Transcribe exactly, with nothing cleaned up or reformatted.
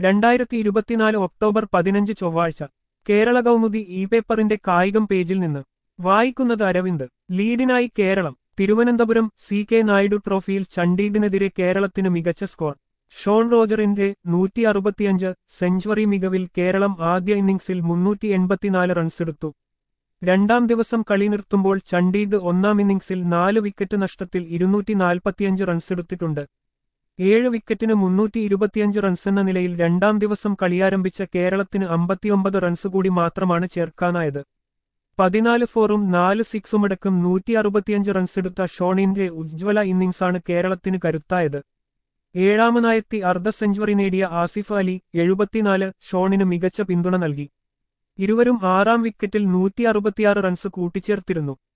രണ്ടായിരത്തി ഇരുപത്തിനാല് ഒക്ടോബർ പതിനഞ്ച് ചൊവ്വാഴ്ച കേരള കൗമുദി ഇ പേപ്പറിന്റെ കായികം പേജിൽ നിന്ന് വായിക്കുന്നത് അരവിന്ദ്. ലീഡിനായി കേരളം. തിരുവനന്തപുരം സി കെ നായിഡു ട്രോഫിയിൽ ചണ്ഡീഗഡിനെതിരെ കേരളത്തിന് മികച്ച സ്കോർ. ഷോൺ റോജറിന്റെ നൂറ്റി അറുപത്തിയഞ്ച് സെഞ്ചുറി മികവിൽ കേരളം ആദ്യ ഇന്നിംഗ്സിൽ മുന്നൂറ്റി എൺപത്തിനാല് റൺസെടുത്തു. രണ്ടാം ദിവസം കളി നിർത്തുമ്പോൾ ചണ്ഡീഗഡ് ഒന്നാം ഇന്നിംഗ്സിൽ നാല് വിക്കറ്റ് നഷ്ടത്തിൽ ഇരുന്നൂറ്റി നാൽപ്പത്തിയഞ്ച് റൺസെടുത്തിട്ടുണ്ട്. ഏഴ് വിക്കറ്റിന് മുന്നൂറ്റി ഇരുപത്തിയഞ്ച് റൺസെന്ന നിലയിൽ രണ്ടാം ദിവസം കളിയാരംഭിച്ച കേരളത്തിന് അമ്പത്തിയൊമ്പത് റൺസ് കൂടി മാത്രമാണ് ചേർക്കാനായത്. പതിനാല് ഫോറും നാല് സിക്സുമടക്കം നൂറ്റി അറുപത്തിയഞ്ച് റൺസെടുത്ത ഷോണിന്റെ ഉജ്ജ്വല ഇന്നിംഗ്സാണ് കേരളത്തിന് കരുത്തായത്. ഏഴാമനായെത്തി അർദ്ധ സെഞ്ചുറി നേടിയ ആസിഫ് അലി എഴുപത്തിനാല് ഷോണിന് മികച്ച പിന്തുണ നൽകി. ഇരുവരും ആറാം വിക്കറ്റിൽ നൂറ്റി അറുപത്തിയാറ് റൺസ് കൂട്ടിച്ചേർത്തിരുന്നു.